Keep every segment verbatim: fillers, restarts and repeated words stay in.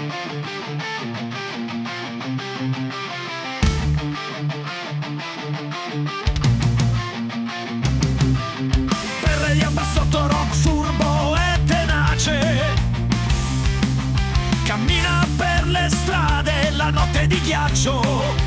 Per gli Ambassotto rock furbo e tenace, cammina per le strade la notte di ghiaccio,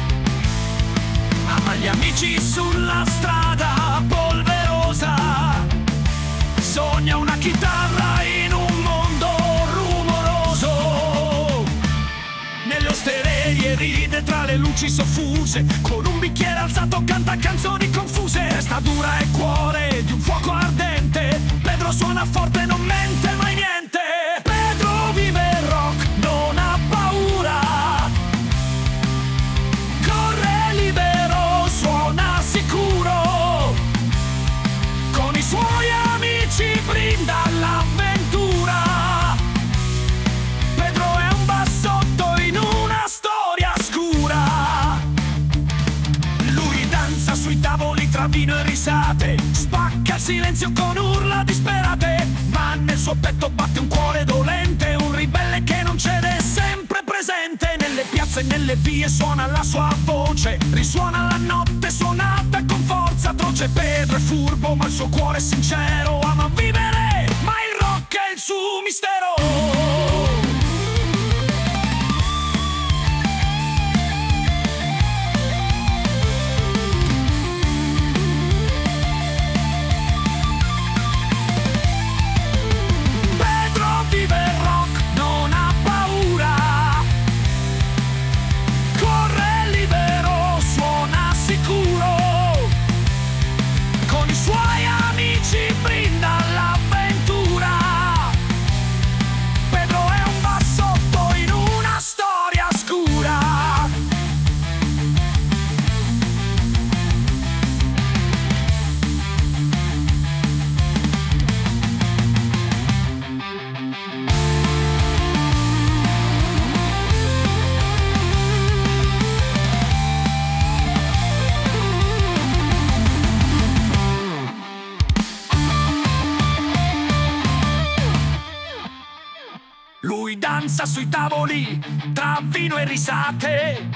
ama gli amici sulla strada polverosa, sogna una chitarra in un mondo rumoroso, nelle osterie ride tra le luci soffuse, con un bicchiere alzato canta canzoni confuse, testa dura e cuore di un fuoco ardente, Pedro suona forte e non mente mai niente. Pedro vive il rock, non ha paura, corre libero, suona sicuro, con i suoi amici brinda l'avventura. Pedro è un bassotto in una storia scura, lui danza sui tavoli tra vino e risate, spacca il silenzio con urla disperate, ma nel suo petto batte un cuore dolente, un ribelle che non cede, sempre presente. Nelle piazze e nelle vie suona la sua voce, risuona la notte suonata con forza atroce. Pedro è furbo ma il suo cuore è sincero, ama vivere ma il rock è il suo mistero. Lui danza sui tavoli tra vino e risate,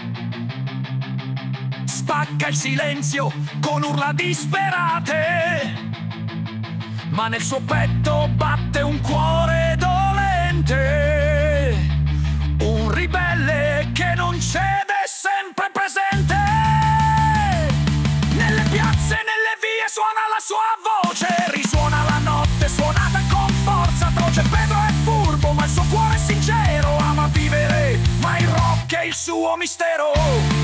spacca il silenzio con urla disperate, ma nel suo petto batte un cuore dolente, un ribelle che non cede, sempre presente. Nelle piazze e nelle vie suona la sua voce, risuona la notte suonata con forza atroce. Pedro è furbo ma il suo cuore è sincero, ama vivere ma il rock è il suo mistero.